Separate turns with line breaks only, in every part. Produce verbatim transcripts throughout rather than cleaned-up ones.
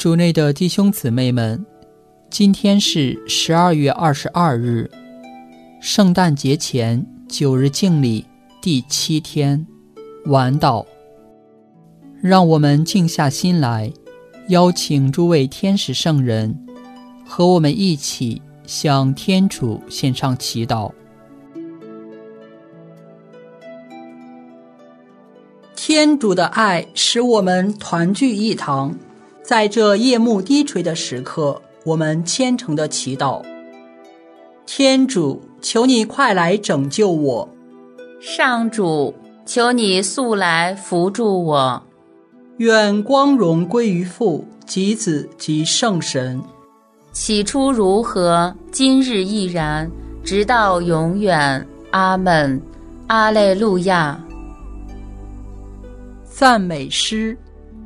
主内的弟兄姊妹们，今天是十二月二十二日，圣诞节前九日敬礼第七天，晚祷。让我们静下心来，邀请诸位天使圣人和我们一起向天主献上祈祷。天主的爱使我们团聚一堂，在这夜幕低垂的时刻，我们虔诚的祈祷。天主，求你快来拯救我。
上主，求你速来扶助我。
愿光荣归于父及子及圣神。
起初如何，今日亦然，直到永远。阿们。阿肋路亚。
赞美诗。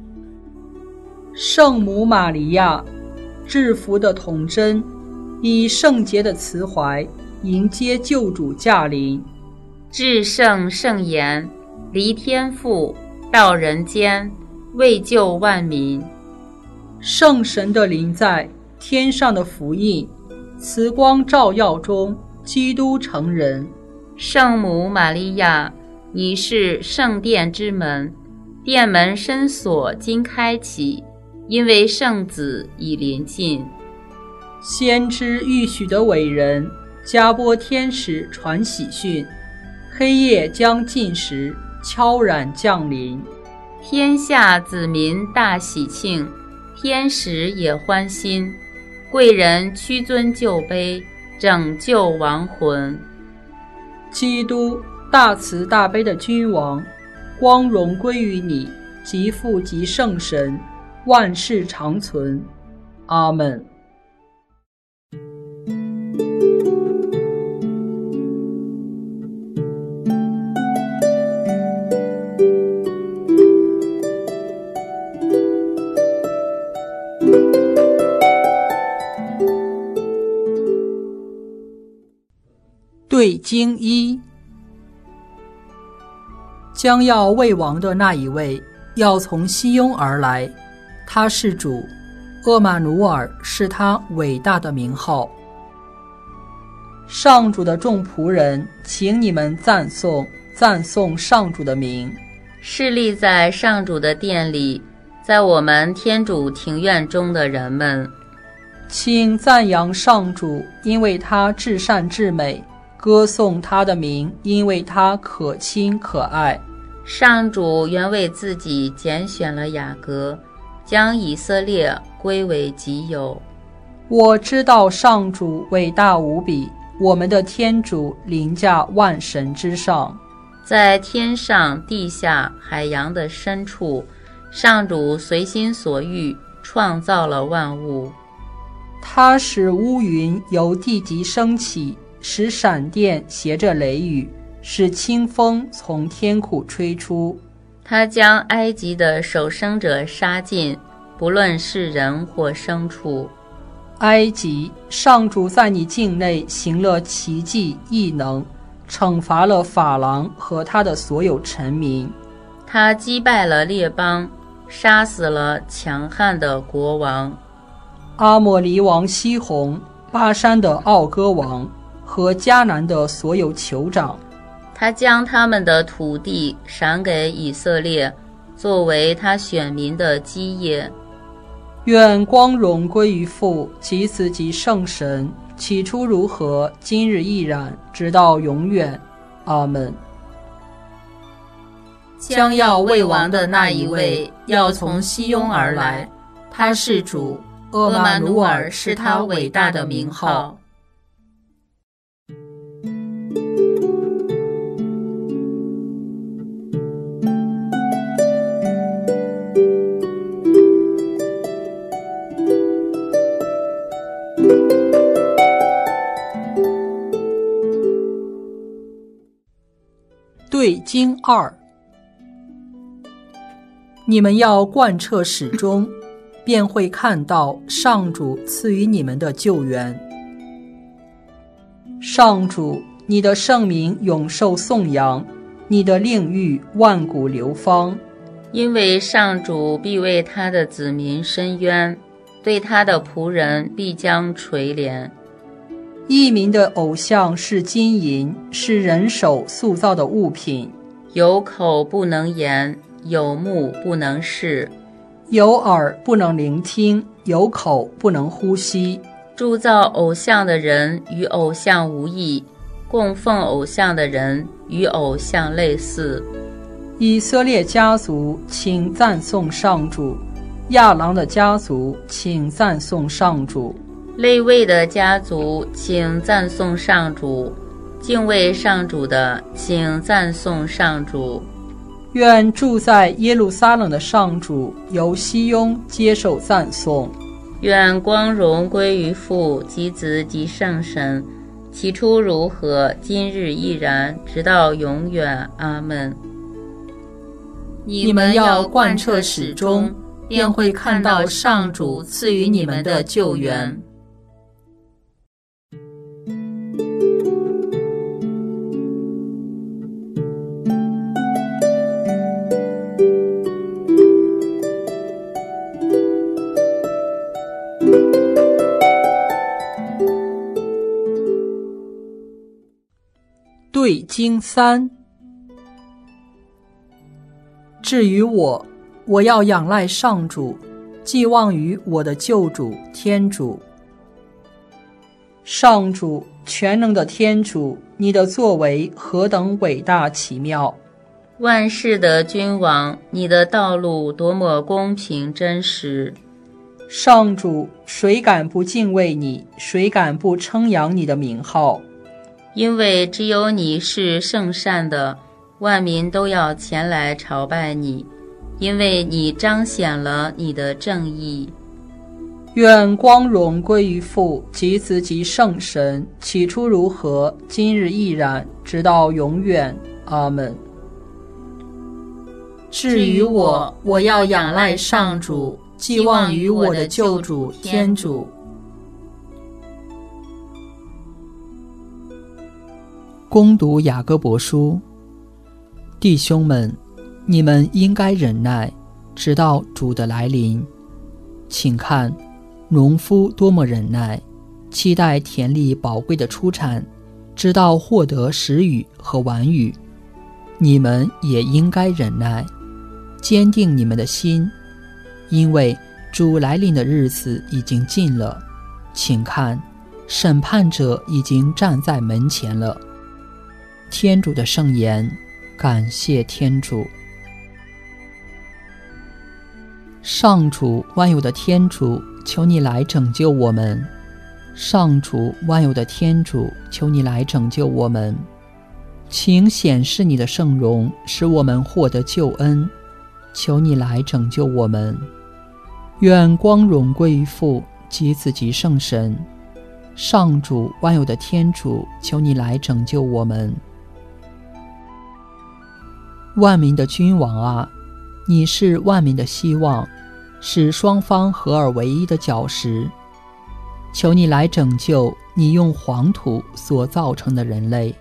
圣母玛利亚，至福的童真，以圣洁的慈怀迎接救主驾临。
至圣圣言，离天父到人间，为救万民。
圣神的临在，天上的福音，慈光照耀中，基督成人。
圣母玛利亚，你是圣殿之门，殿门深锁今开启，因为圣子已临近。
先知预许的伟人，加拨天使传喜讯，黑夜将尽时，悄然降临。
天下子民大喜庆，天使也欢欣，贵人屈尊就卑，拯救亡魂。
基督，大慈大悲的君王，光荣归于你，及父及圣神，万世长存。阿们。对经一，将要为王的那一位要从西雍而来，他是主，厄玛努尔是他伟大的名号。上主的众仆人，请你们赞颂赞颂上主的名。
侍立在上主的殿里，在我们天主庭院中的人们，
请赞扬上主，因为他至善至美，歌颂他的名，因为他可亲可爱。
上主原为自己拣选了雅各，将以色列归为己有。
我知道上主伟大无比，我们的天主凌驾万神之上。
在天上地下海洋的深处，上主随心所欲创造了万物。
他使乌云由地极升起，使闪电携着雷雨，使清风从天苦吹出。
他将埃及的守生者杀尽，不论是人或牲畜。
埃及，上主在你境内行了奇迹异能，惩罚了法郎和他的所有臣民。
他击败了列邦，杀死了强悍的国王。
阿摩黎王西宏，巴山的奥戈王和迦南的所有酋长，
他将他们的土地赏给以色列，作为他选民的基业。
愿光荣归于父及子及圣神，起初如何，今日亦然，直到永远。阿们。
将要为王的那一位要从西雍而来，他是主，厄玛努尔是他伟大的名号。
对经二，你们要贯彻始终，便会看到上主赐予你们的救援。上主，你的圣名永受颂扬，你的令谕万古流芳。
因为上主必为他的子民伸冤， 对他的仆人必将垂怜。
异民的偶像是金银，是人手塑造的物品。
有口不能言，有目不能视，
有耳不能聆听，有口不能呼吸。
铸造偶像的人与偶像无异，供奉偶像的人与偶像类似。
以色列家族，请赞颂上主；亚郎的家族，请赞颂上主；
利未的家族，请赞颂上主；敬畏上主的，请赞颂上主。
愿住在耶路撒冷的上主由西雍接受赞颂。
愿光荣归于父及子及圣神，起初如何，今日亦然，直到永远。阿们。
你们要贯彻始终，便会看到上主赐予你们的救援。对经三。至于我，我要仰赖上主，寄望于我的救主天主。上主，全能的天主，你的作为何等伟大奇妙！
万世的君王，你的道路多么公平真实！
上主，谁敢不敬畏你？谁敢不称扬你的名号？
因为只有你是圣善的，万民都要前来朝拜你，因为你彰显了你的正义。
愿光荣归于父及子及圣神，起初如何，今日亦然，直到永远。阿们。至于我，我要仰赖上主，寄望于我的救主天主。攻读雅各伯书。弟兄们，你们应该忍耐，直到主的来临。请看，农夫多么忍耐，期待田里宝贵的出产，直到获得时雨和晚雨。你们也应该忍耐，坚定你们的心，因为主来临的日子已经近了。请看，审判者已经站在门前了。天主的圣言，感谢天主。上主，万有的天主，求你来拯救我们。上主，万有的天主，求你来拯救我们。请显示你的圣容，使我们获得救恩。求你来拯救我们。愿光荣归于父及子及圣神。上主，万有的天主，求你来拯救我们。万民的君王啊，你是万民的希望，使双方合而为一的脚石。求你来拯救你用黄土所造成的人类。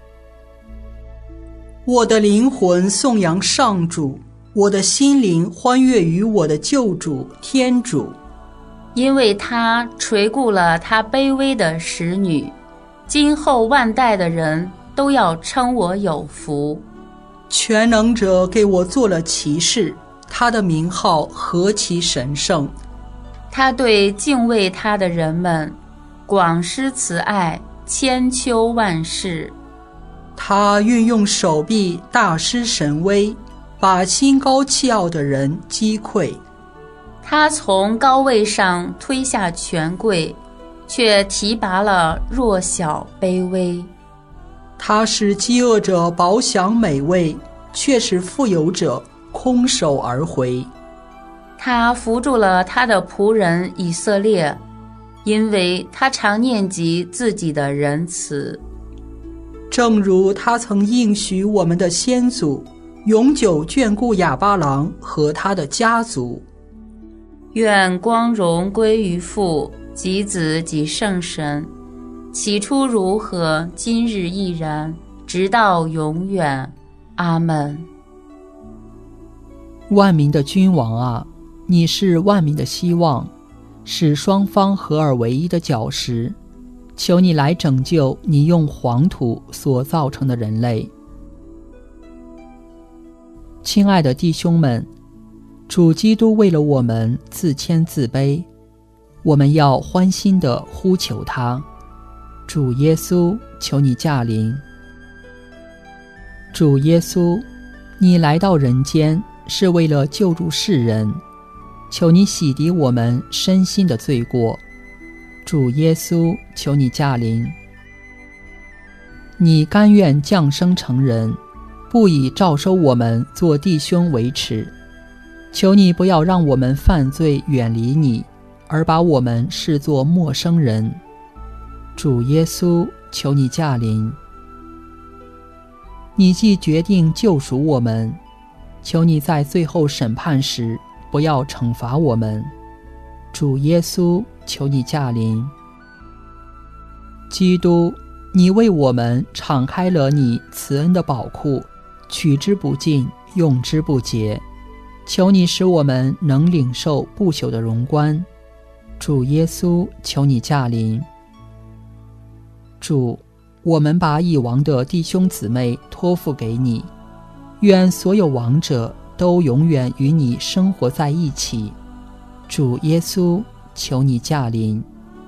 我的灵魂颂扬上主，我的心灵欢悦于我的救主天主，
因为他垂顾了他卑微的使女，今后万代的人都要称我有福。
全能者给我做了骑士，他的名号何其神圣！
他对敬畏他的人们广施慈爱，千秋万世。
他运用手臂大施神威，把心高气傲的人击溃。
他从高位上推下权贵，却提拔了弱小卑微。
他使饥饿者饱享美味，却使富有者空手而回。
他扶助了他的仆人以色列，因为他常念及自己的仁慈。
正如他曾应许我们的先祖，永久眷顾亚巴郎和他的家族。
愿光荣归于父及子及圣神，起初如何，今日亦然，直到永远。阿们。万民的君王啊，你是万民的希望，
使双方合而为一的角石。求你来拯救你用黄土所造成的人类。亲爱的弟兄们，主基督为了我们自谦自卑，我们要欢欣地呼求他。主耶稣，求你驾临。主耶稣，你来到人间是为了救助世人，求你洗涤我们身心的罪过。主耶稣，求你驾临。你甘愿降生成人，不以召收我们做弟兄为耻，求你不要让我们犯罪远离你，而把我们视作陌生人。主耶稣，求你驾临。你既决定救赎我们，求你在最后审判时不要惩罚我们。主耶稣，求你驾临。基督，你为我们敞开了你慈恩的宝库，取之不尽，用之不竭。求你使我们能领受不朽的荣冠。主耶稣，求你驾临。主，我们把已亡的弟兄姊妹托付给你，愿所有亡者都永远与你生活在一起。主耶稣，求你驾临。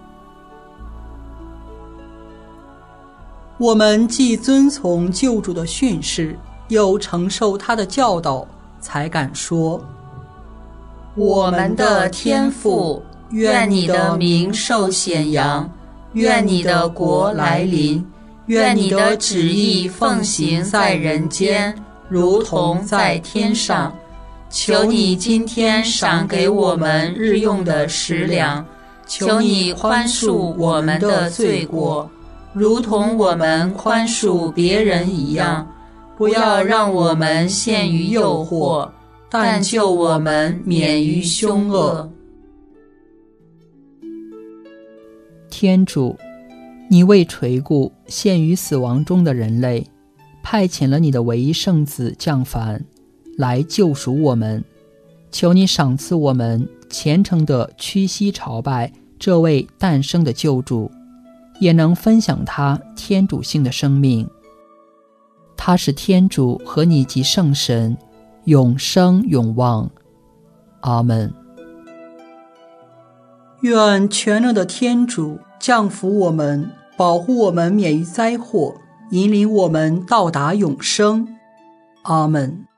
我们既遵从救主的训示，又承受他的教导，才敢说：
我们的天父，愿你的名受显扬，愿你的国来临，愿你的旨意奉行在人间，如同在天上。求你今天赏给我们日用的食粮，求你宽恕我们的罪过，如同我们宽恕别人一样。不要让我们陷于诱惑，但救我们免于凶恶。
天主，你为垂顾陷于死亡中的人类，派遣了你的唯一圣子降凡，来救赎我们。求你赏赐我们虔诚地屈膝朝拜这位诞生的救主，也能分享他天主性的生命。他是天主和你及圣神，永生永望。阿们。
愿全能的天主降福我们，保护我们免于灾祸，引领我们到达永生。阿们。